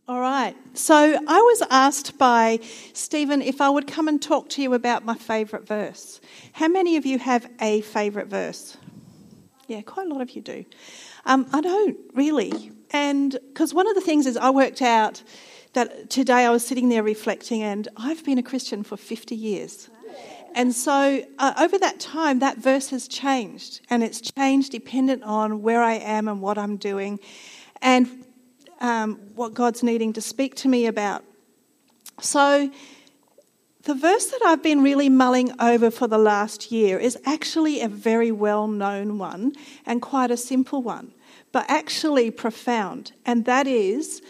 All right. So I was asked by Stephen if I would come and talk to you about my favourite verse. How many of you have a favourite verse? Yeah, quite a lot of you do. I don't really. And because one of the things is I worked out that today I was sitting there reflecting, and I've been a Christian for 50 years. And so over that time, that verse has changed, and it's changed dependent on where I am and what I'm doing and what God's needing to speak to me about. So the verse that I've been really mulling over for the last year is actually a very well-known one and quite a simple one, but actually profound. And that is,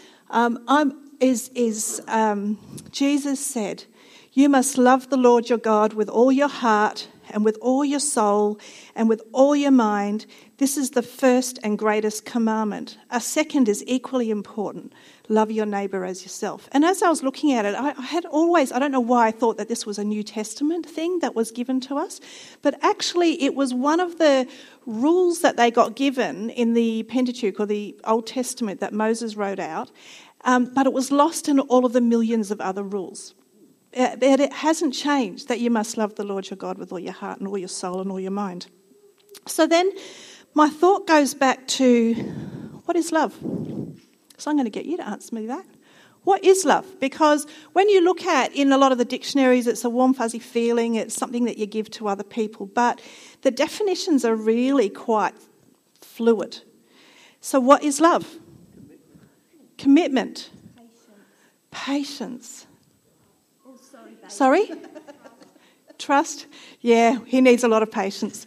Jesus said, "You must love the Lord your God with all your heart and with all your soul and with all your mind. This is the first and greatest commandment. A second is equally important. Love your neighbour as yourself." And as I was looking at it, I don't know why I thought that this was a New Testament thing that was given to us, but actually it was one of the rules that they got given in the Pentateuch or the Old Testament that Moses wrote out, but it was lost in all of the millions of other rules. It hasn't changed that you must love the Lord your God with all your heart and all your soul and all your mind. So then my thought goes back to, what is love? So I'm going to get you to answer me that. What is love? Because when you look at, in a lot of the dictionaries, it's a warm, fuzzy feeling, it's something that you give to other people, but the definitions are really quite fluid. So what is love? Commitment. Patience. Sorry? Trust? Yeah, he needs a lot of patience.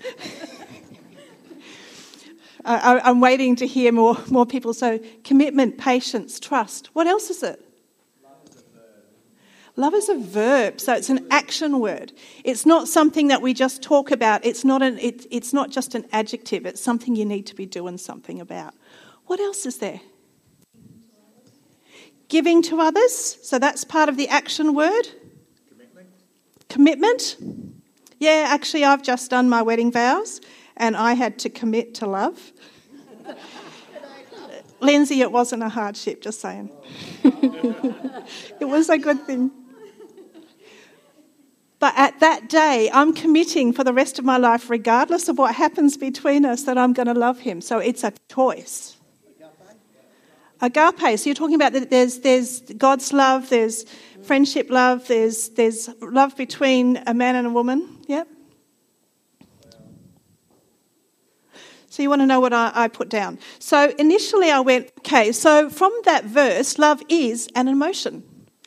I'm waiting to hear more people. So commitment, patience, trust. What else is it? Love is a verb, so it's an action word. It's not something that we just talk about. It's not just an adjective. It's something you need to be doing something about. What else is there? Giving to others, so that's part of the action word. Commitment. Yeah, actually I've just done my wedding vows and I had to commit to love. Lindsay, it wasn't a hardship, just saying. It was a good thing. But at that day, I'm committing for the rest of my life, regardless of what happens between us, that I'm going to love him. So it's a choice. Agape. So you're talking about that there's God's love, there's friendship love, there's love between a man and a woman. Yep. So you want to know what I put down. So initially I went, okay, so from that verse, love is an emotion.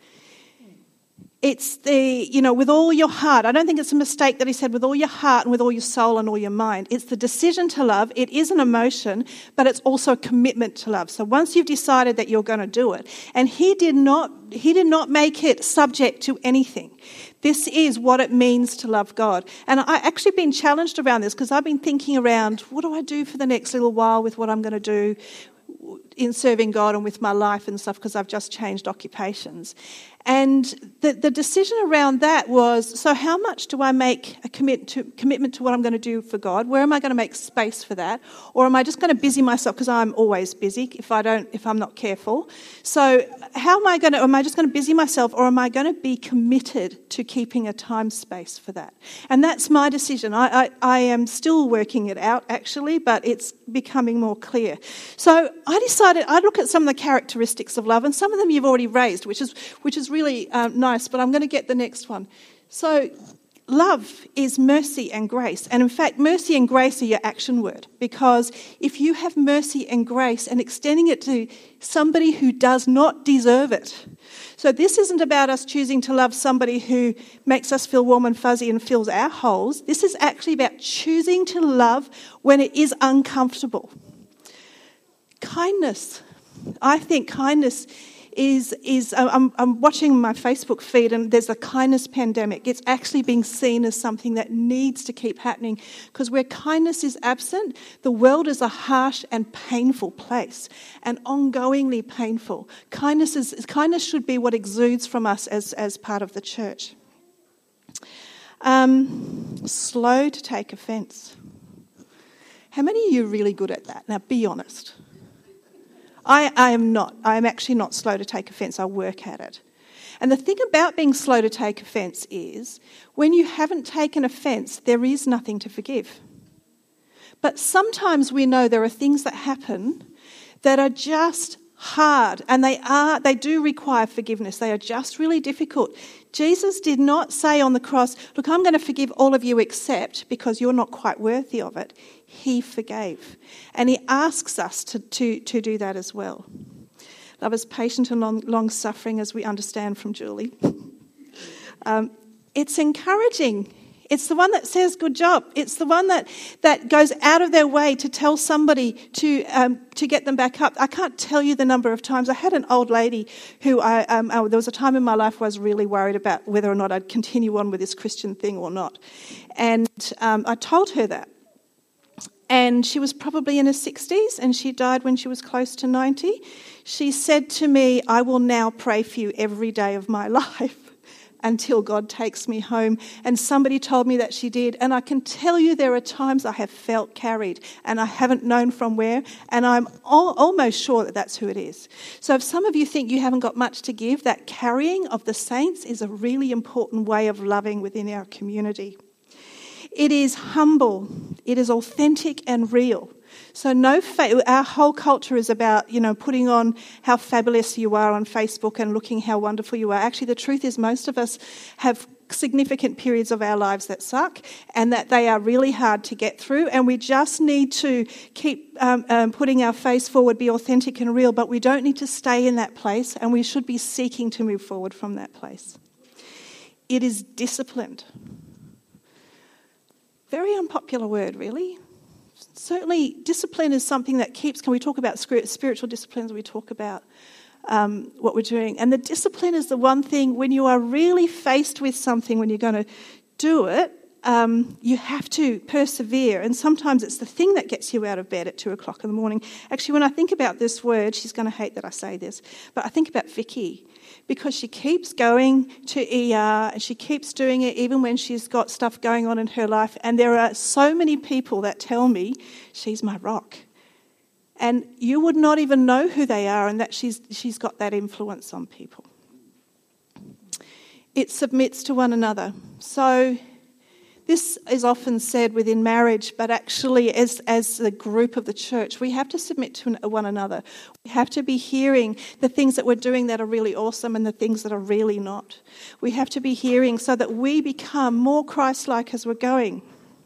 It's with all your heart. I don't think it's a mistake that he said with all your heart and with all your soul and all your mind. It's the decision to love. It is an emotion, but it's also a commitment to love. So once you've decided that you're going to do it, and he did not make it subject to anything. This is what it means to love God. And I actually been challenged around this because I've been thinking around, what do I do for the next little while with what I'm going to do in serving God and with my life and stuff, because I've just changed occupations. And the decision around that was, so how much do I make a commitment to what I'm going to do for God? Where am I going to make space for that? Or am I just going to busy myself, because I'm always busy if I'm not careful. So am I just going to busy myself, or am I going to be committed to keeping a time space for that? And that's my decision. I am still working it out actually, but it's becoming more clear. So I decided I'd look at some of the characteristics of love, and some of them you've already raised, which is really nice, but I'm going to get the next one. So love is mercy and grace. And in fact, mercy and grace are your action word, because if you have mercy and grace and extending it to somebody who does not deserve it. So this isn't about us choosing to love somebody who makes us feel warm and fuzzy and fills our holes. This is actually about choosing to love when it is uncomfortable. Kindness. I think kindness is I'm watching my Facebook feed, and there's a kindness pandemic. It's actually being seen as something that needs to keep happening, because where kindness is absent, the world is a harsh and painful place, and ongoingly painful. Kindness should be what exudes from us as part of the church. Slow to take offence. How many of you are really good at that? Now, be honest. I am not. I am actually not slow to take offence. I work at it. And the thing about being slow to take offence is when you haven't taken offence, there is nothing to forgive. But sometimes we know there are things that happen that are just hard, and they do require forgiveness. They are just really difficult. Jesus did not say on the cross, look, I'm going to forgive all of you except because you're not quite worthy of it. He forgave. And he asks us to do that as well. Love is patient and long-suffering, as we understand from Julie. It's encouraging. It's the one that says, good job. It's the one that goes out of their way to tell somebody to get them back up. I can't tell you the number of times. I had an old lady who there was a time in my life where I was really worried about whether or not I'd continue on with this Christian thing or not. And I told her that. And she was probably in her 60s and she died when she was close to 90. She said to me, I will now pray for you every day of my life until God takes me home. And somebody told me that she did. And I can tell you there are times I have felt carried and I haven't known from where. And I'm almost sure that that's who it is. So if some of you think you haven't got much to give, that carrying of the saints is a really important way of loving within our community. It is humble. It is authentic and real. So our whole culture is about, putting on how fabulous you are on Facebook and looking how wonderful you are. Actually, the truth is most of us have significant periods of our lives that suck and that they are really hard to get through, and we just need to keep putting our face forward, be authentic and real, but we don't need to stay in that place, and we should be seeking to move forward from that place. It is disciplined. Very unpopular word, really. Certainly, discipline is something that keeps... Can we talk about spiritual disciplines? We talk about what we're doing. And the discipline is the one thing, when you are really faced with something, when you're going to do it, you have to persevere. And sometimes it's the thing that gets you out of bed at 2 o'clock in the morning. Actually, when I think about this word, she's going to hate that I say this, but I think about Vicky, because she keeps going to ER and she keeps doing it even when she's got stuff going on in her life. And there are so many people that tell me she's my rock. And you would not even know who they are and that she's got that influence on people. It submits to one another. So this is often said within marriage, but actually as the group of the church, we have to submit to one another. We have to be hearing the things that we're doing that are really awesome and the things that are really not. We have to be hearing so that we become more Christ-like as we're going.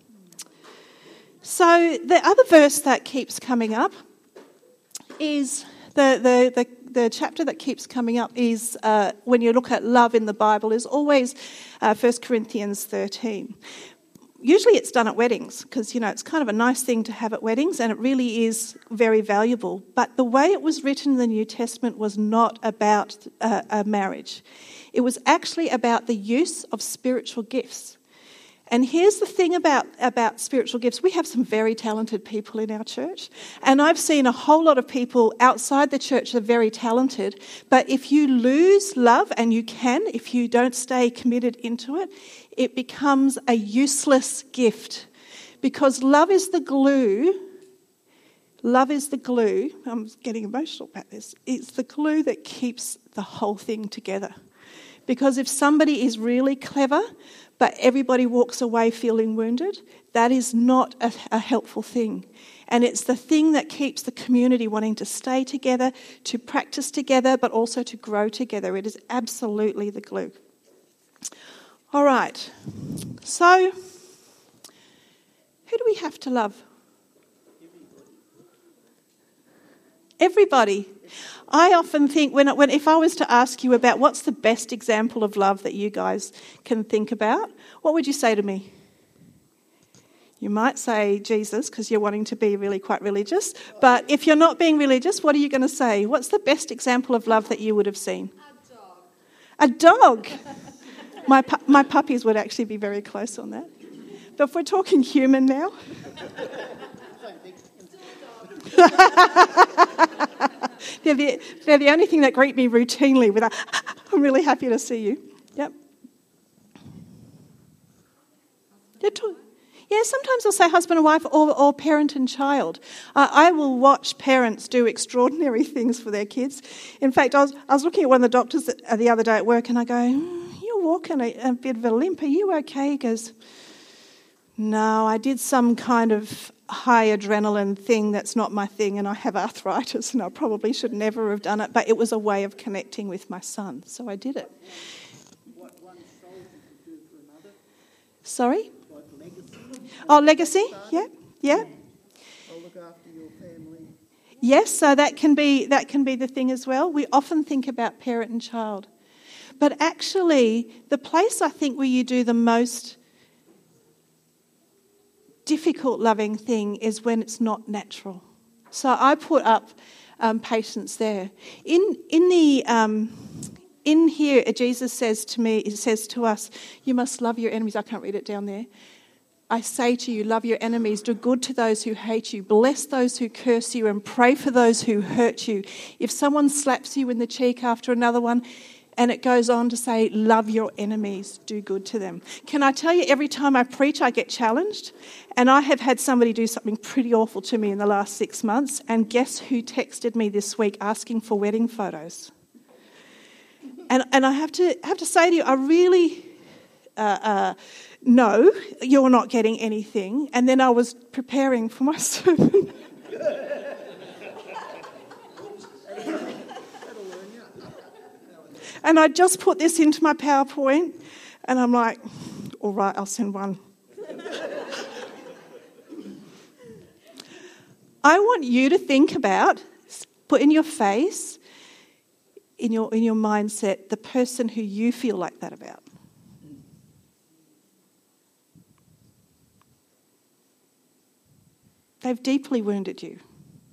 So the other verse that keeps coming up is the chapter that keeps coming up is when you look at love in the Bible is always 1 Corinthians 13. Usually it's done at weddings because, it's kind of a nice thing to have at weddings and it really is very valuable. But the way it was written in the New Testament was not about a marriage. It was actually about the use of spiritual gifts. And here's the thing about spiritual gifts. We have some very talented people in our church. And I've seen a whole lot of people outside the church that are very talented. But if you lose love, and you can, if you don't stay committed into it, it becomes a useless gift. Because love is the glue. Love is the glue. I'm getting emotional about this. It's the glue that keeps the whole thing together. Because if somebody is really clever, but everybody walks away feeling wounded, that is not a helpful thing. And it's the thing that keeps the community wanting to stay together, to practice together, but also to grow together. It is absolutely the glue. All right. So, who do we have to love? Everybody. I often think if I was to ask you about what's the best example of love that you guys can think about, what would you say to me? You might say Jesus because you're wanting to be really quite religious. But if you're not being religious, what are you going to say? What's the best example of love that you would have seen? A dog. My puppies would actually be very close on that. But if we're talking human now... They're the only thing that greet me routinely with I'm really happy to see you. Yep. Yeah, sometimes I'll say husband and wife or parent and child. I will watch parents do extraordinary things for their kids. In fact, I was looking at one of the doctors the other day at work and I go, you're walking a bit of a limp. Are you okay? He goes, no, I did some kind of high adrenaline thing that's not my thing and I have arthritis and I probably should never have done it, but it was a way of connecting with my son, so I did it. What one soul you could do for another? Sorry? Like legacy? Oh, legacy? Yeah. I'll look after your family. Yes, so that can be the thing as well. We often think about parent and child. But actually, the place I think where you do the most difficult loving thing is when it's not natural. So I put up patience there. In here, Jesus says to us, you must love your enemies. I can't read it down there. I say to you, love your enemies, do good to those who hate you, bless those who curse you, and pray for those who hurt you. If someone slaps you in the cheek after another one, and it goes on to say, love your enemies, do good to them. Can I tell you, every time I preach, I get challenged. And I have had somebody do something pretty awful to me in the last 6 months. And guess who texted me this week asking for wedding photos? And I have to say to you, I really no, you're not getting anything. And then I was preparing for my sermon. And I just put this into my PowerPoint, and I'm like, all right, I'll send one. I want you to think about, put in your face, in your mindset, the person who you feel like that about. They've deeply wounded you.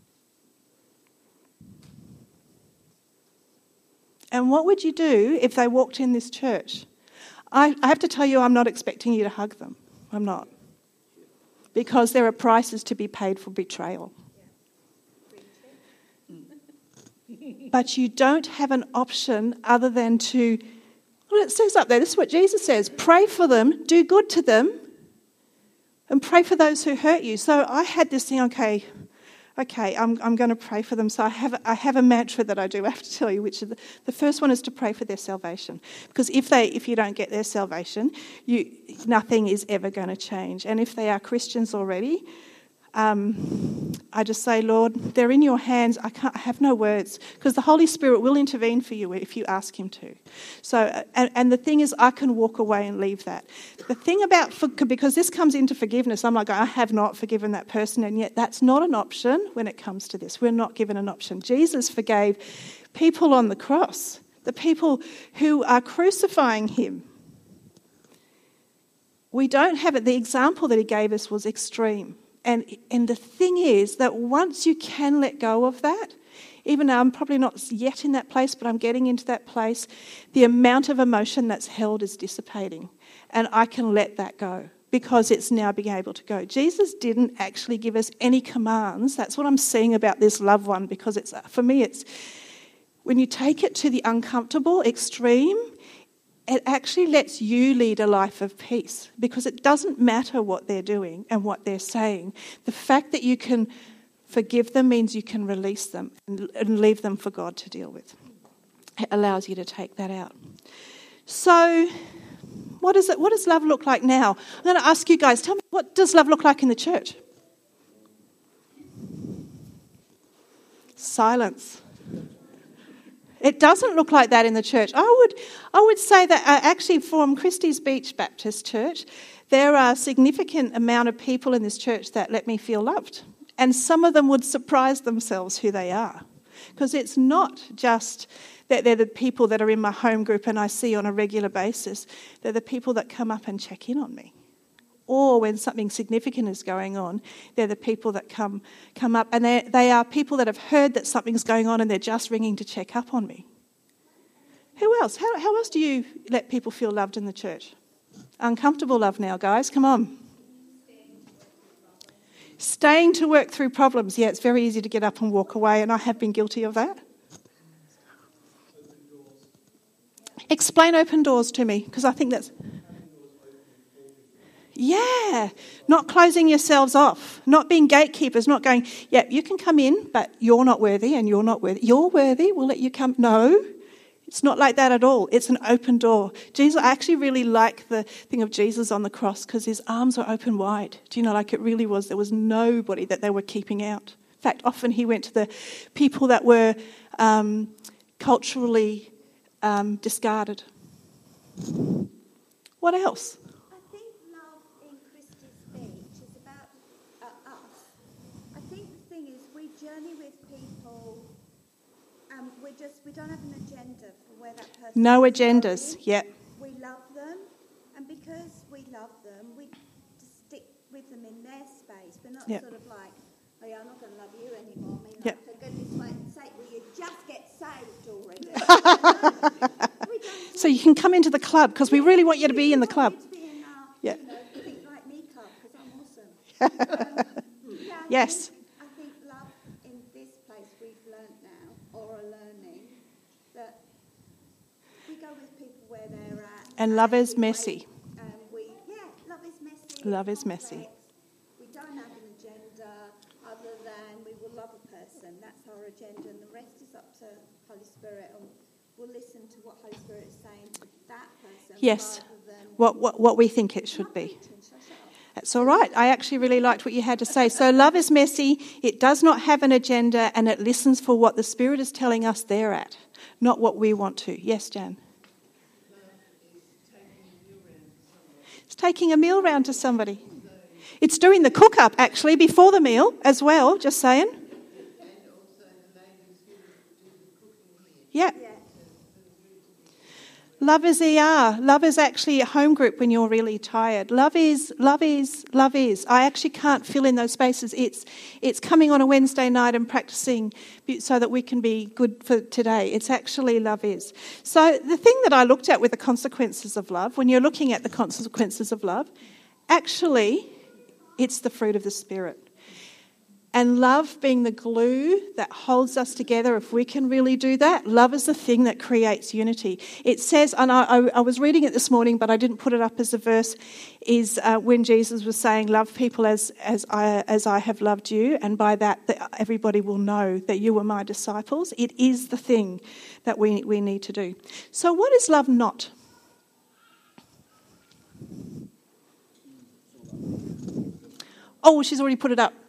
And what would you do if they walked in this church? I have to tell you, I'm not expecting you to hug them. I'm not. Because there are prices to be paid for betrayal. But you don't have an option other than to, well, it says up there, this is what Jesus says, pray for them, do good to them, and pray for those who hurt you. So I had this thing, okay, I'm going to pray for them. So I have a mantra that I do. I have to tell you, which is the first one is to pray for their salvation, because if you don't get their salvation, nothing is ever going to change. And if they are Christians already, I just say, Lord, they're in your hands. I have no words, because the Holy Spirit will intervene for you if you ask him to. So, and the thing is, I can walk away and leave that. The thing about, because this comes into forgiveness, I'm like, I have not forgiven that person, and yet that's not an option when it comes to this. We're not given an option. Jesus forgave people on the cross, the people who are crucifying him. We don't have it. The example that he gave us was extreme. And the thing is that once you can let go of that, even though I'm probably not yet in that place, but I'm getting into that place, the amount of emotion that's held is dissipating. And I can let that go because it's now being able to go. Jesus didn't actually give us any commands. That's what I'm seeing about this loved one, because for me, it's when you take it to the uncomfortable extreme, it actually lets you lead a life of peace, because it doesn't matter what they're doing and what they're saying. The fact that you can forgive them means you can release them and leave them for God to deal with. It allows you to take that out. So what does love look like now? I'm going to ask you guys, tell me, what does love look like in the church? Silence. It doesn't look like that in the church. I would say that actually from Christie's Beach Baptist Church, there are a significant amount of people in this church that let me feel loved. And some of them would surprise themselves who they are. Because it's not just that they're the people that are in my home group and I see on a regular basis. They're the people that come up and check in on me. Or when something significant is going on, they're the people that come up, and they are people that have heard that something's going on and they're just ringing to check up on me. Who else? How else do you let people feel loved in the church? Uncomfortable love now, guys. Come on. Staying to work through problems. Yeah, it's very easy to get up and walk away, and I have been guilty of that. Explain open doors to me, because I think that's... Yeah, Yeah, not closing yourselves off, not being gatekeepers, not going, yeah, you can come in, but you're not worthy and you're not worthy. You're worthy, we'll let you come. No, it's not like that at all. It's an open door. Jesus, I actually really like the thing of Jesus on the cross because his arms were open wide. Do you know, like it really was. There was nobody that they were keeping out. In fact, often he went to the people that were culturally discarded. What else? I think love in Christie's speech is about us. I think the thing is we journey with people and we don't have an agenda for where that person No is agendas, going. yeah. We love them, and because we love them, we just stick with them in their space. We're not Yep. sort of like, oh yeah, I'm not going to love you anymore. I mean, Yep. like, for goodness sake, will you just get saved already? We don't So you can come into the club because we really want you to be in the club. want you to be in our, Yeah. Think Like Me club because I'm awesome. Yes. I think love in this place we've learnt now, or are learning, that we go with people where they're at. And love is we messy. wait, love is messy. Love it's is messy. complex. We don't have an agenda other than we will love a person. That's our agenda, and the rest is up to Holy Spirit. And we'll listen to what Holy Spirit is saying to that person. Yes. Rather than What we think it should be. shut up. That's all right. I actually really liked what you had to say. So love is messy. It does not have an agenda, and it listens for what the Spirit is telling us they're at, not what we want to. Yes, Jan. It's taking a meal round to somebody. It's doing the cook-up, actually, before the meal as well, just saying. Yeah. Love is ER. Love is actually a home group when you're really tired. Love is. I actually can't fill in those spaces. It's coming on a Wednesday night and practicing so that we can be good for today. It's actually love is. So the thing that I looked at with the consequences of love, when you're looking at the consequences of love, actually it's the fruit of the Spirit. And love being the glue that holds us together, if we can really do that, love is the thing that creates unity. It says, and I was reading it this morning, but I didn't put it up as a verse, is when Jesus was saying, love people as I have loved you, and by that everybody will know that you were my disciples. It is the thing that we need to do. So what is love not? Oh, she's already put it up.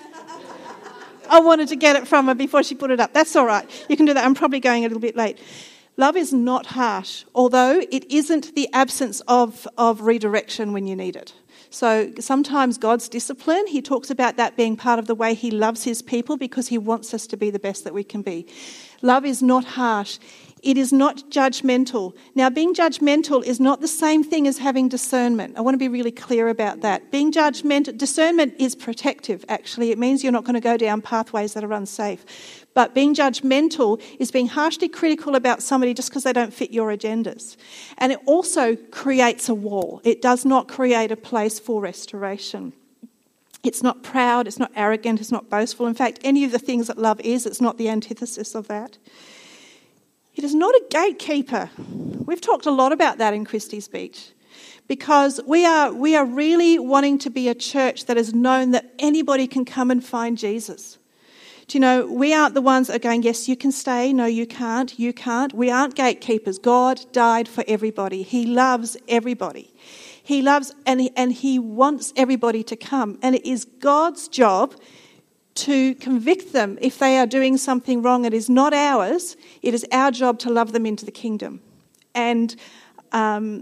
I wanted to get it from her before she put it up. That's all right. You can do that. I'm probably going a little bit late. Love is not harsh, although it isn't the absence of redirection when you need it. So sometimes God's discipline, he talks about that being part of the way he loves his people because he wants us to be the best that we can be. Love is not harsh. It is not judgmental. Now, being judgmental is not the same thing as having discernment. I want to be really clear about that. Being judgmental, discernment is protective, actually. It means you're not going to go down pathways that are unsafe. But being judgmental is being harshly critical about somebody just because they don't fit your agendas. And it also creates a wall. It does not create a place for restoration. It's not proud, it's not arrogant, it's not boastful. In fact, any of the things that love is, it's not the antithesis of that. It is not a gatekeeper. We've talked a lot about that in Christie's Beach because we are really wanting to be a church that is known that anybody can come and find Jesus. Do you know, we aren't the ones that are going, yes, you can stay. No, you can't. You can't. We aren't gatekeepers. God died for everybody. He loves everybody. He loves and he wants everybody to come. And it is God's job to convict them if they are doing something wrong. It is not ours. It is our job to love them into the kingdom. And, I've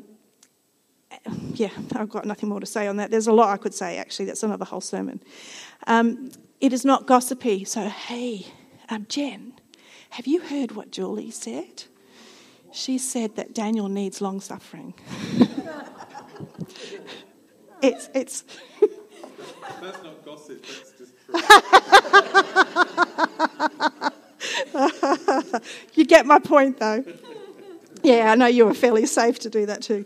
got nothing more to say on that. There's a lot I could say, actually. That's another whole sermon. It is not gossipy. So, hey, Jen, have you heard what Julie said? She said that Daniel needs long suffering. It's That's not gossip, that's just true. You get my point, though. Yeah, I know you were fairly safe to do that too.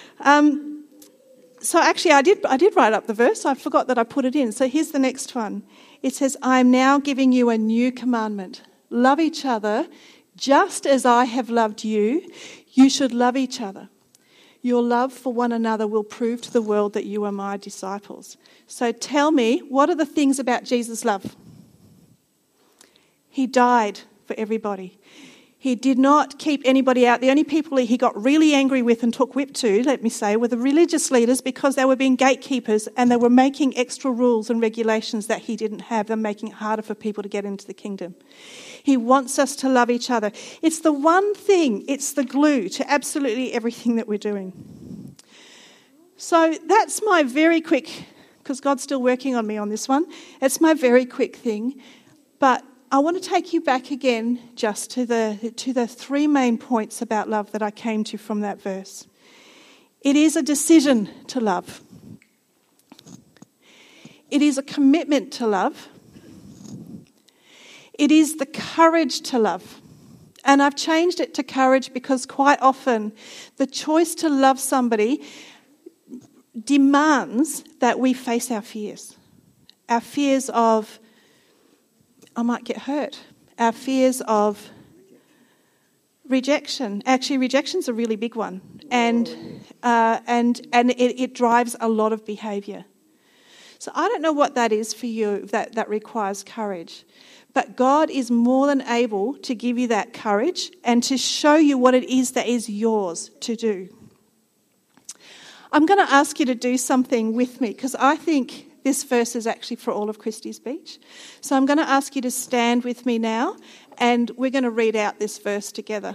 So actually, I did write up the verse. I forgot that I put it in. So here's the next one. It says, I am now giving you a new commandment. Love each other just as I have loved you. You should love each other. Your love for one another will prove to the world that you are my disciples. So tell me, what are the things about Jesus' love? He died for everybody. He did not keep anybody out. The only people he got really angry with and took whip to, let me say, were the religious leaders, because they were being gatekeepers and they were making extra rules and regulations that he didn't have and making it harder for people to get into the kingdom. He wants us to love each other. It's the one thing, it's the glue to absolutely everything that we're doing. So that's my very quick, because God's still working on me on this one, it's my very quick thing. But I want to take you back again just to the three main points about love that I came to from that verse. It is a decision to love. It is a commitment to love. It is the courage to love. And I've changed it to courage because quite often the choice to love somebody demands that we face our fears. Our fears of, I might get hurt. Our fears of rejection. Actually, rejection's a really big one, and it drives a lot of behaviour. So I don't know what that is for you that requires courage, but God is more than able to give you that courage and to show you what it is that is yours to do. I'm going to ask you to do something with me because I think this verse is actually for all of Christie's Beach. So I'm going to ask you to stand with me now and we're going to read out this verse together.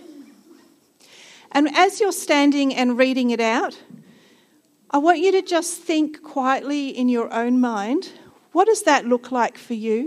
And as you're standing and reading it out, I want you to just think quietly in your own mind, what does that look like for you?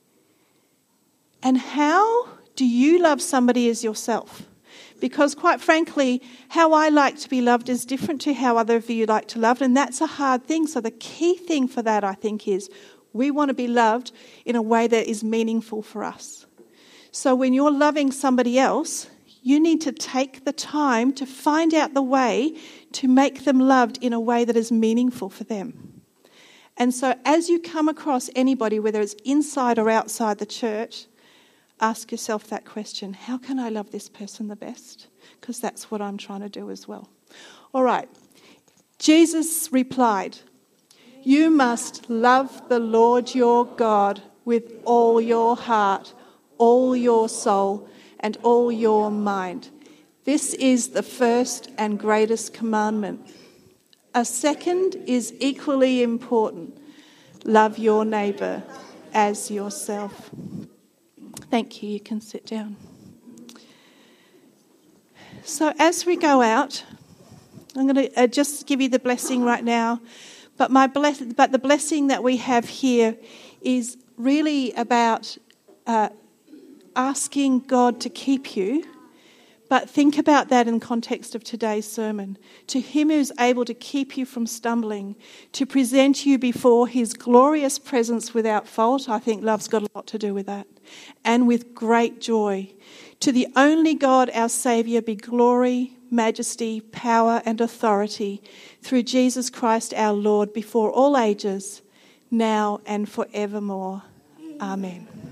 And how do you love somebody as yourself? Because quite frankly, how I like to be loved is different to how other of you like to love, and that's a hard thing. So the key thing for that, I think, is we want to be loved in a way that is meaningful for us. So when you're loving somebody else, you need to take the time to find out the way to make them loved in a way that is meaningful for them. And so as you come across anybody, whether it's inside or outside the church, ask yourself that question, how can I love this person the best? Because that's what I'm trying to do as well. All right. Jesus replied, you must love the Lord your God with all your heart, all your soul, and all your mind. This is the first and greatest commandment. A second is equally important. Love your neighbour as yourself. Thank you. You can sit down. So as we go out, I'm going to just give you the blessing right now. But the blessing that we have here is really about asking God to keep you. But think about that in context of today's sermon. To him who is able to keep you from stumbling, to present you before his glorious presence without fault, I think love's got a lot to do with that. And with great joy. To the only God, our Saviour, be glory, majesty, power and authority through Jesus Christ our Lord before all ages, now and forevermore. Amen.